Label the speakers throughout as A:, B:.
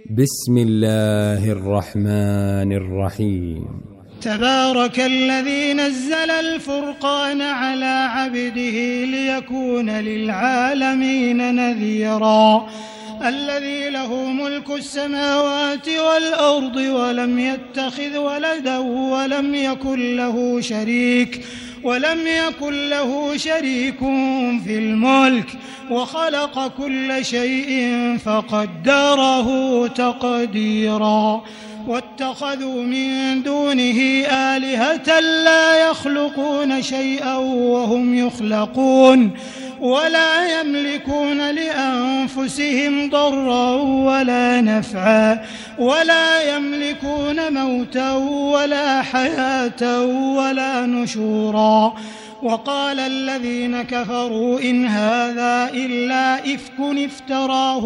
A: بسم الله الرحمن الرحيم.
B: تبارك الذي نزل الفرقان على عبده ليكون للعالمين نذيرا. الذي له ملك السماوات والأرض ولم يتخذ ولدا ولم يكن له شريك في الملك وخلق كل شيء فقدره تقديرا. واتخذوا من دونه آلهة لا يخلقون شيئا وهم يخلقون ولا يملكون لأنفسهم ضرا ولا نفعا ولا يملكون موتا ولا حياة ولا نشورا. وقال الذين كفروا إن هذا إلا إفك افتراه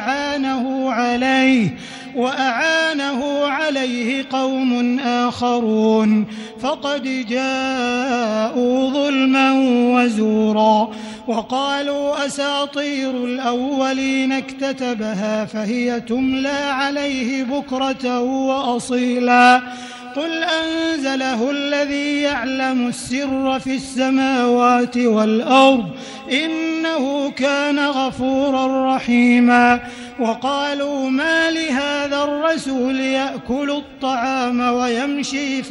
B: وأعانه عليه قوم آخرون فقد جاءوا ظلما وزورا. وقالوا أساطير الأولين اكتتبها فهي تملى عليه بكرة وأصيلا. قل أنزله الذي يعلم السر في السماوات والأرض إنه كان غفورا رحيما. وقالوا ما لهذا الرسول يأكل الطعام ويمشي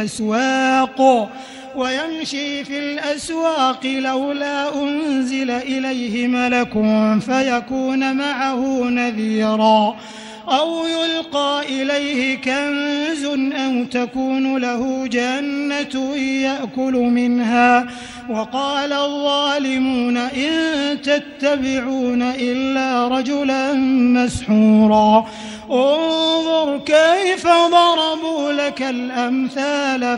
B: في الأسواق لولا أنزل إليه ملك فيكون معه نذيرا أو يلقى إليه كنز أو تكون له جنة يأكل منها. وقال الظالمون إن تتبعون إلا رجلا مسحورا. انظر كيف ضربوا لك الأمثال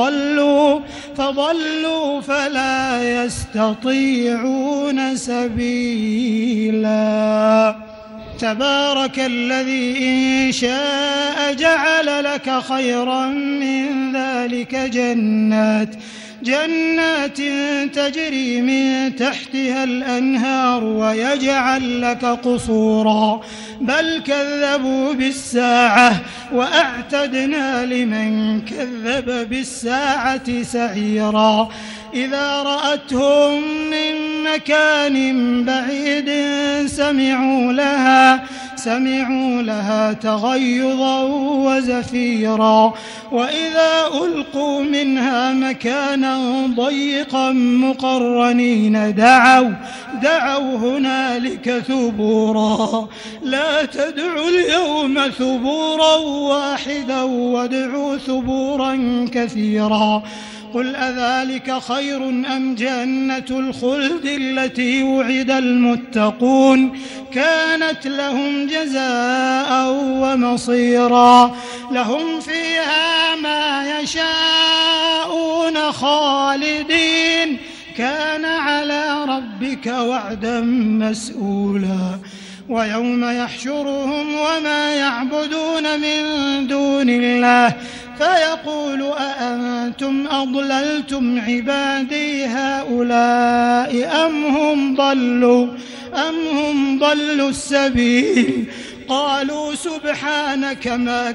B: فضلوا فلا يستطيعون سبيلا. تبارك الذي إن شاء جعل لك خيرا من ذلك جنات تجري من تحتها الأنهار ويجعل لك قصورا بل كذبوا بالساعة وأعتدنا لمن كذب بالساعة سعيرا. إذا رأتهم من مكان بعيد سمعوا لها تغيظا وزفيرا. وإذا ألقوا منها مكانا ضيقا مقرنين دعوا هنالك ثبورا. لا تدعوا اليوم ثبورا واحدا وادعوا ثبورا كثيرا. قل أذلك خير أم جنة الخلد التي وعد المتقون كانت لهم جزاء ومصيرا. لهم فيها ما يشاءون خالدين كان على ربك وعدا مسئولا. ويوم يحشرهم وما يعبدون من دون الله فيقول أأنتم أضللتم عبادي هؤلاء أم هم ضلوا السبيل. قالوا سبحانك ما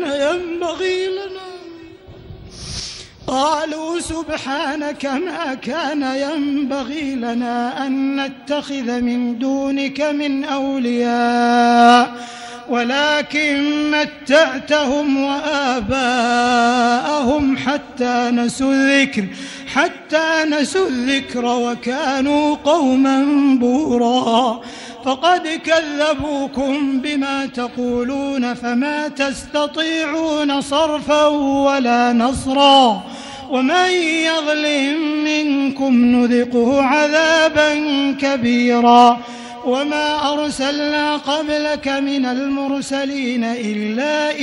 B: كان ينبغي لنا أن نتخذ من دونك من أولياء ولكن متعتهم وآباءهم حتى نسوا الذكر وكانوا قوما بورا. فقد كذبوكم بما تقولون فما تستطيعون صرفا ولا نصرا. ومن يظلم منكم نذقه عذابا كبيرا. وما أرسلنا قبلك من المرسلين إلا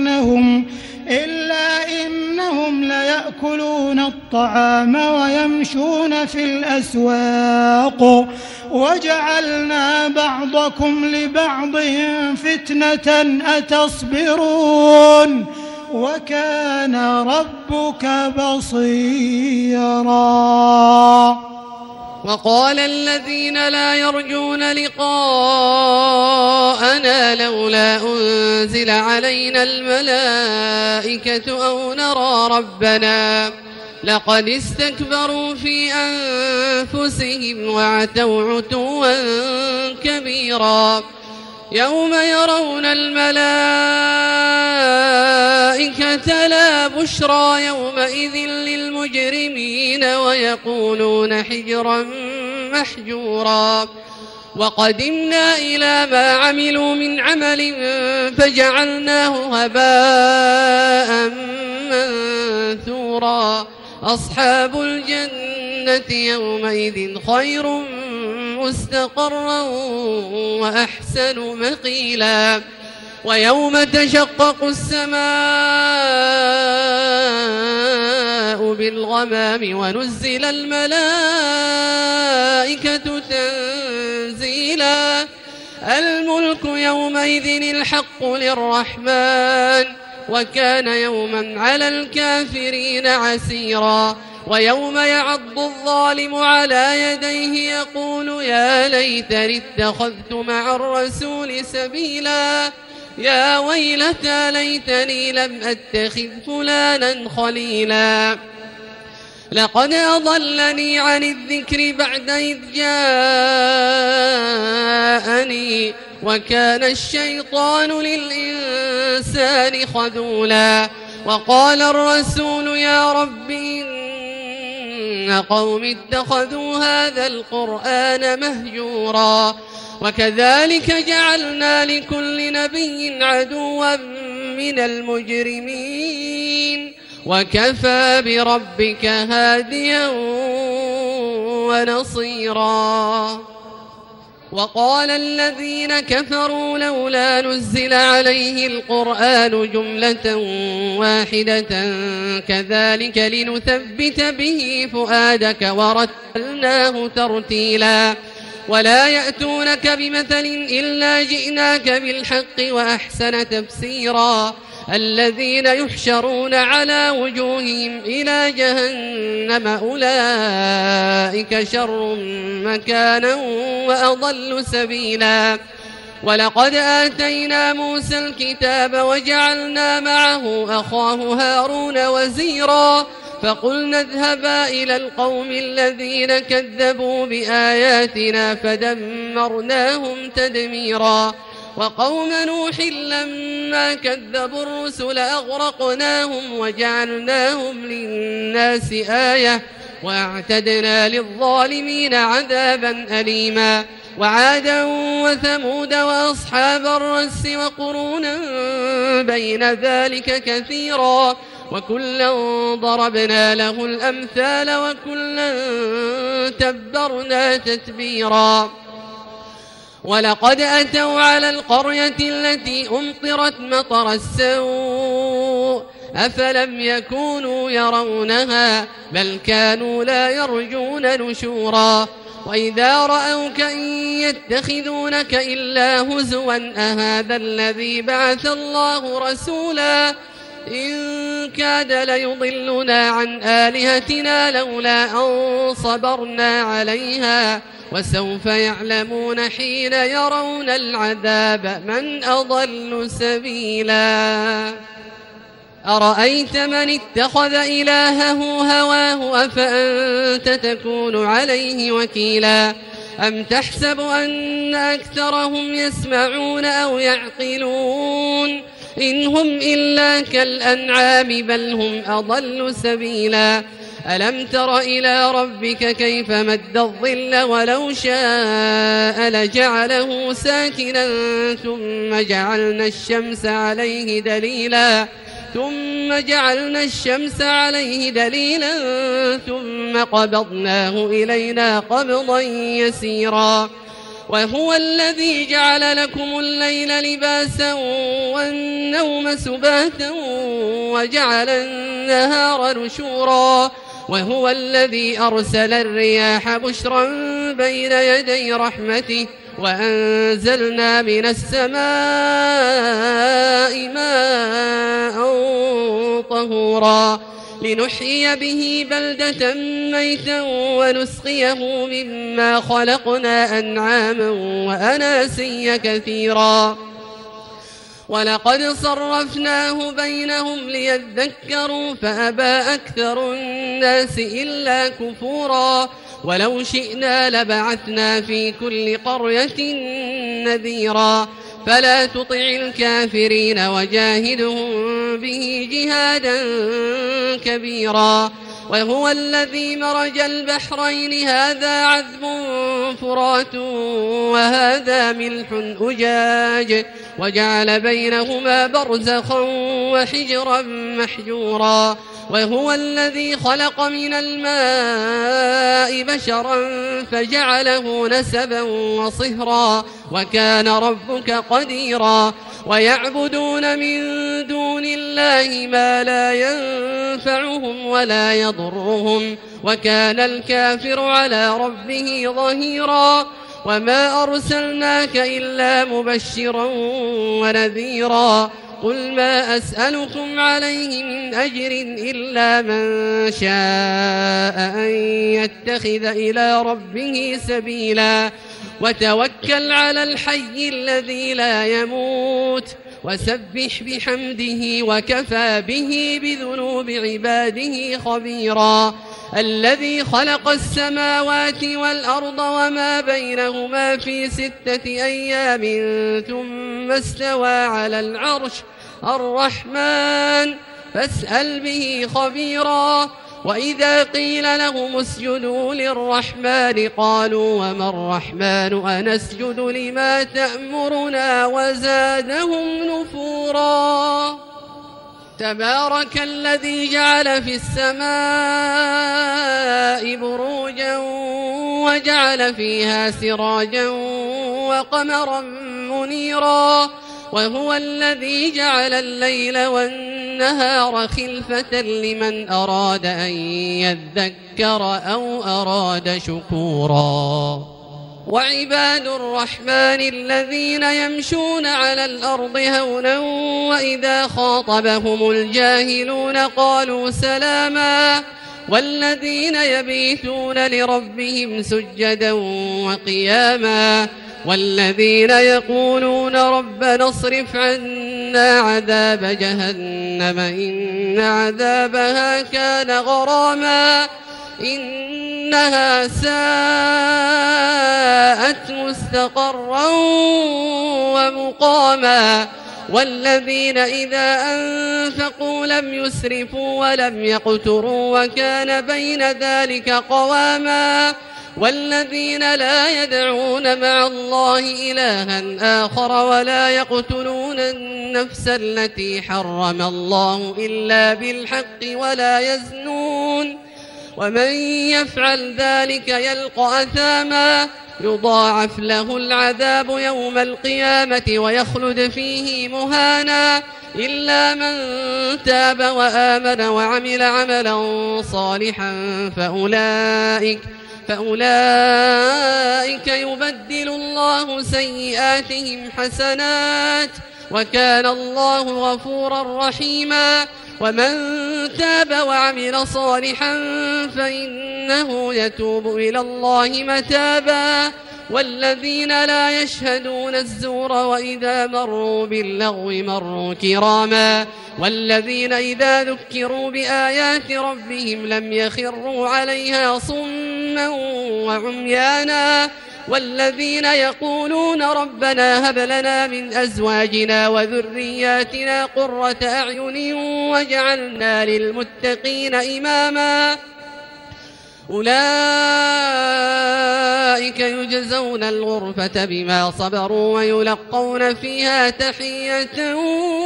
B: إنهم ليأكلون الطعام ويمشون في الأسواق وجعلنا بعضكم لبعض فتنة أتصبرون وكان ربك بصيرا.
C: وقال الذين لا يرجون لقاءنا لولا أنزل علينا الملائكة أو نرى ربنا لقد استكبروا في أنفسهم وعتوا عتوا كبيرا يوم يرون الملائكة لا بشرى يومئذ للمجرمين ويقولون حجرا محجورا وقدمنا إلى ما عملوا من عمل فجعلناه هباء منثورا أصحاب الجنة يومئذ خير مستقرا وأحسن مقيلا ويوم تشقق السماء بالغمام ونزل الملائكة تنزيلا الملك يومئذ الحق للرحمن وكان يوما على الكافرين عسيرا ويوم يعض الظالم على يديه يقول يا ليتني اتخذت مع الرسول سبيلا يا ويلتى ليتني لم أتخذ فلانا خليلا لقد أضلني عن الذكر بعد إذ جاءني وكان الشيطان للإنسان خذولا وقال الرسول يا رب إن قوم اتخذوا هذا القرآن مهجورا وكذلك جعلنا لكل نبي عدوا من المجرمين وكفى بربك هاديا ونصيرا وقال الذين كفروا لولا نزل عليه القرآن جملة واحدة كذلك لنثبت به فؤادك ورتلناه ترتيلا ولا يأتونك بمثل إلا جئناك بالحق وأحسن تفسيرا الذين يحشرون على وجوههم إلى جهنم أولئك شر مكانا وأضل سبيلا ولقد آتينا موسى الكتاب وجعلنا معه أخاه هارون وزيرا فقلنا اذهبا إلى القوم الذين كذبوا بآياتنا فدمرناهم تدميرا وقوم نوح لما كذبوا الرسل أغرقناهم وجعلناهم للناس آية وأعتدنا للظالمين عذابا أليما وعادا وثمود وأصحاب الرس وقرونا بين ذلك كثيرا وكلا ضربنا له الأمثال وكلا تبرنا تتبيرا ولقد أتوا على القرية التي أمطرت مطر السوء أفلم يكونوا يرونها بل كانوا لا يرجون نشورا وإذا رأوك إن يتخذونك إلا هزوا أهذا الذي بعث الله رسولا إن كاد ليضلنا عن آلهتنا لولا أن صبرنا عليها وسوف يعلمون حين يرون العذاب من أضل سبيلا أرأيت من اتخذ إلهه هواه أفأنت تكون عليه وكيلا أم تحسب أن أكثرهم يسمعون أو يعقلون إن هم إلا كالأنعام بل هم أضل سبيلا ألم تر إلى ربك كيف مد الظل ولو شاء لجعله ساكنا ثم جعلنا الشمس عليه دليلا ثم قبضناه إلينا قبضا يسيرا وهو الذي جعل لكم الليل لباسا والنوم سباتا وجعل النهار نشورا وهو الذي أرسل الرياح بشرا بين يدي رحمته وأنزلنا من السماء ماء طهورا لنحيي به بلدة ميتا ونسقيه مما خلقنا أنعاما وأناسيا كثيرا ولقد صرفناه بينهم ليذكروا فأبى أكثر الناس إلا كفورا ولو شئنا لبعثنا في كل قرية نذيرا فلا تطع الكافرين وجاهدهم به جهادا كبيرا وهو الذي مرج البحرين هذا عذب فرات وهذا ملح أجاج وجعل بينهما برزخا وحجرا محجورا وهو الذي خلق من الماء بشرا فجعله نسبا وصهرا وكان ربك قديرا ويعبدون من دون الله ما لا ينفعهم ولا يضرهم وكان الكافر على ربه ظهيرا وما أرسلناك إلا مبشرا ونذيرا قل ما أسألكم عليه من أجر إلا من شاء أن يتخذ إلى ربه سبيلا وتوكل على الحي الذي لا يموت وسبح بحمده وكفى به بذنوب عباده خبيرا الذي خلق السماوات والأرض وما بينهما في 6 أيام ثم استوى على العرش الرحمن فاسأل به خبيرا وإذا قيل لهم اسجدوا للرحمن قالوا وما الرحمن أنسجد لما تأمرنا وزادهم نفورا تبارك الذي جعل في السماء بروجا وجعل فيها سراجا وقمرا منيرا وهو الذي جعل الليل والنهار خلفة لمن أراد أن يذكر أو أراد شكورا وعباد الرحمن الذين يمشون على الأرض هونا وإذا خاطبهم الجاهلون قالوا سلاما والذين يبيتون لربهم سجدا وقياما والذين يقولون ربنا اصرف عنا عذاب جهنم إن عذابها كان غراما إنها ساءت مستقرا ومقاما والذين إذا أنفقوا لم يسرفوا ولم يقتروا وكان بين ذلك قواما والذين لا يدعون مع الله إلها آخر ولا يقتلون النفس التي حرم الله إلا بالحق ولا يزنون ومن يفعل ذلك يلقى أثاما يضاعف له العذاب يوم القيامة ويخلد فيه مهانا إلا من تاب وآمن وعمل عملا صالحا فأولئك يبدل الله سيئاتهم حسنات وكان الله غفورا رحيما ومن تاب وعمل صالحا فإنه يتوب إلى الله متابا والذين لا يشهدون الزور وإذا مروا باللغو مروا كراما والذين إذا ذكروا بآيات ربهم لم يخروا عليها صما وعميانا والذين يقولون ربنا هب لنا من أزواجنا وذرياتنا قرة أعين واجعلنا للمتقين إماما أولئك يجزون الغرفة بما صبروا ويلقون فيها تحية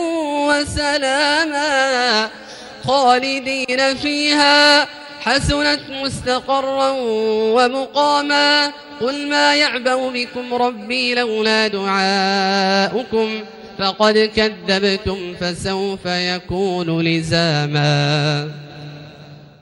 C: وسلاما خالدين فيها حسنت مستقرا ومقاما قل ما يعبأ بكم ربي لولا دعاؤكم فقد كذبتم فسوف يكون لزاما